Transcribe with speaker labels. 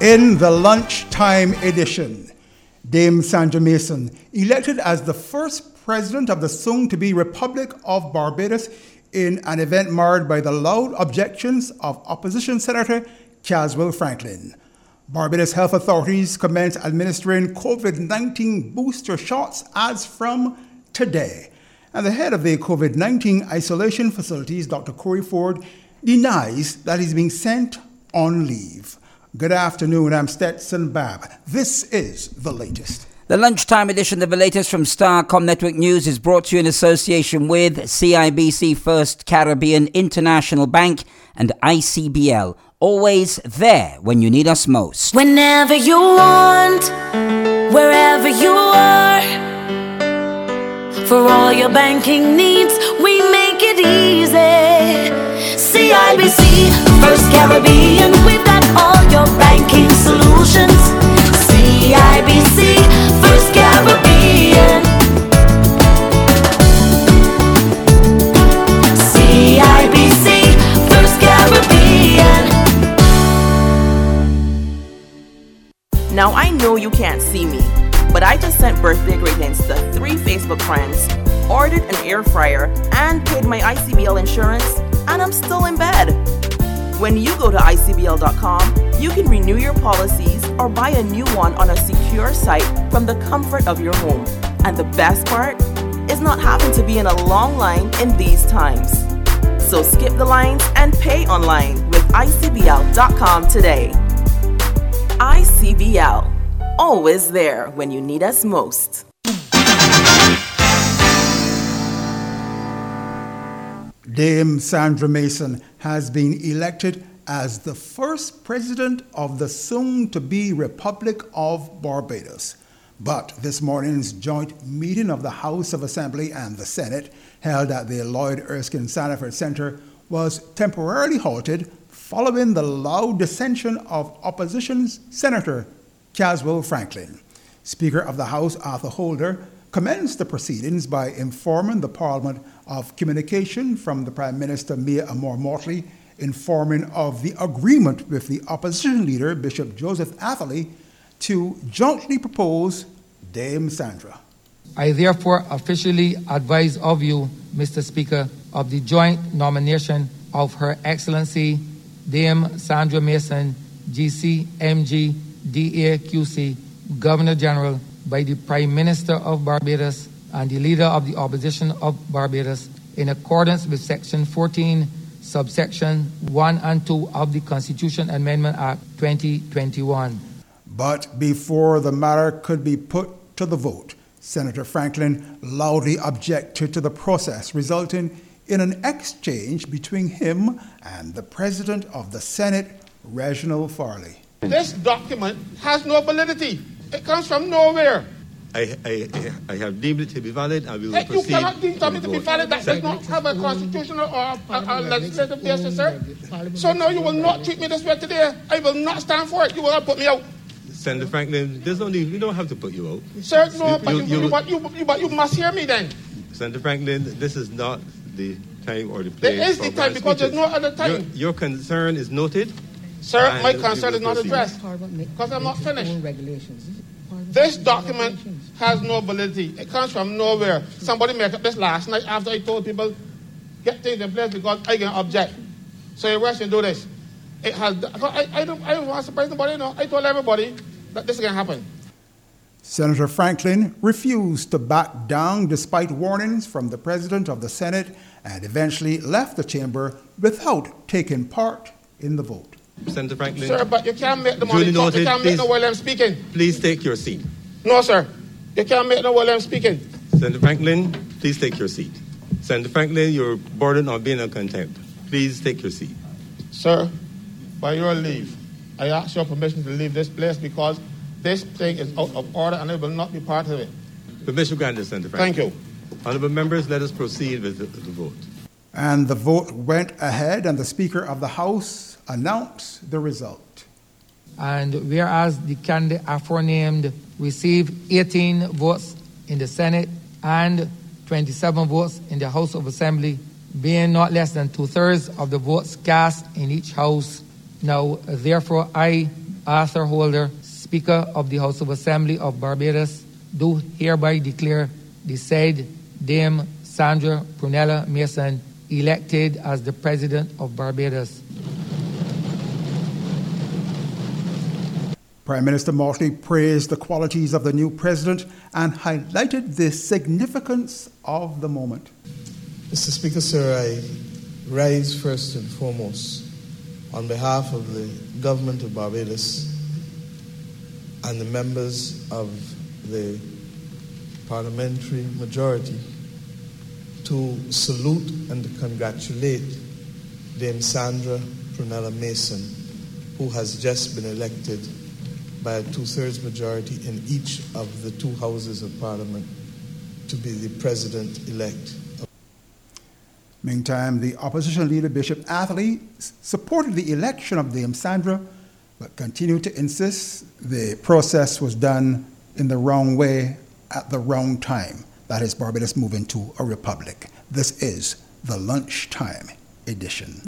Speaker 1: In the lunchtime edition, Dame Sandra Mason, elected as the first president of the soon-to-be Republic of Barbados in an event marred by the loud objections of opposition Senator Caswell Franklin. Barbados health authorities commence administering COVID-19 booster shots as from today. And the head of the COVID-19 isolation facilities, Dr. Corey Ford, denies that he's being sent on leave. Good afternoon, I'm Stetson Babb. This is The Latest.
Speaker 2: The lunchtime edition of The Latest from Starcom Network News is brought to you in association with CIBC First Caribbean International Bank and ICBL. Always there when you need us most.
Speaker 3: Whenever you want, wherever you are, for all your banking needs, we make it easy. CIBC First Caribbean, we've got all your banking solutions. CIBC First Caribbean. CIBC First Caribbean.
Speaker 4: Now I know you can't see me, but I just sent birthday greetings to 3 Facebook friends, ordered an air fryer, and paid my ICBL insurance, and I'm still in bed. When you go to ICBL.com, you can renew your policies or buy a new one on a secure site from the comfort of your home. And the best part is not having to be in a long line in these times. So skip the lines and pay online with ICBL.com today. ICBL, always there when you need us most.
Speaker 1: Dame Sandra Mason has been elected as the first president of the soon-to-be Republic of Barbados. But this morning's joint meeting of the House of Assembly and the Senate, held at the Lloyd Erskine Sanford Center, was temporarily halted following the loud dissension of opposition Senator Caswell Franklin. Speaker of the House, Arthur Holder, commenced the proceedings by informing the Parliament of communication from the Prime Minister Mia Amor-Motley, informing of the agreement with the opposition leader, Bishop Joseph Atherley, to jointly propose Dame Sandra.
Speaker 5: I therefore officially advise of you, Mr. Speaker, of the joint nomination of Her Excellency Dame Sandra Mason, GC, MG, DA, QC, Governor General, by the Prime Minister of Barbados and the Leader of the Opposition of Barbados, in accordance with Section 14, subsection 1 and 2 of the Constitution Amendment Act 2021.
Speaker 1: But before the matter could be put to the vote, Senator Franklin loudly objected to the process, resulting in an exchange between him and the President of the Senate, Reginald Farley.
Speaker 6: This document has no validity. It comes from nowhere.
Speaker 7: I have deemed it to be valid. I will proceed.
Speaker 6: You cannot deem something to be valid that does not have a constitutional or a legislative basis, sir. So no, you will not treat me this way today. I will not stand for it. You will not put me out.
Speaker 7: Senator Franklin, we don't have to put you out.
Speaker 6: Sir, no, but you must hear me then.
Speaker 7: Senator Franklin, this is not the time or the place.
Speaker 6: There is the time because there's no other time.
Speaker 7: Your concern is noted.
Speaker 6: Sir, my concern is not addressed because I'm not finished. This document has no validity. It comes from nowhere. Somebody made up this last night after I told people, get things in place because I can object. So you rush and do this. It has. I don't want to surprise nobody. No, I told everybody that this is going to happen.
Speaker 1: Senator Franklin refused to back down despite warnings from the President of the Senate and eventually left the chamber without taking part in the vote.
Speaker 7: Senator Franklin.
Speaker 6: Sir, but you can't make the money talk. You can't make no while I'm speaking.
Speaker 7: Please take your seat.
Speaker 6: No, sir. You can't make no while I'm speaking.
Speaker 7: Senator Franklin, please take your seat. Senator Franklin, you're burdened on being in contempt. Please take your seat.
Speaker 6: Sir, by your leave, I ask your permission to leave this place because this thing is out of order and I will not be part of it.
Speaker 7: Permission granted, Senator Franklin.
Speaker 6: Thank you.
Speaker 7: Honourable members, let us proceed with the vote.
Speaker 1: And the vote went ahead and the Speaker of the House announced the result.
Speaker 5: And whereas the candidate aforenamed received 18 votes in the Senate and 27 votes in the House of Assembly, being not less than 2/3 of the votes cast in each house. Now, therefore, I, Arthur Holder, Speaker of the House of Assembly of Barbados, do hereby declare the said Dame Sandra Prunella Mason elected as the President of Barbados.
Speaker 1: Prime Minister Motley praised the qualities of the new president and highlighted the significance of the moment.
Speaker 8: Mr. Speaker, sir, I rise first and foremost on behalf of the government of Barbados and the members of the parliamentary majority to salute and to congratulate Dame Sandra Prunella Mason, who has just been elected by a two-thirds majority in each of the two houses of parliament to be the president-elect.
Speaker 1: Meantime, the opposition leader, Bishop Atherley, supported the election of Dame Sandra, but continued to insist the process was done in the wrong way at the wrong time. That is Barbados moving to a republic. This is the Lunchtime Edition.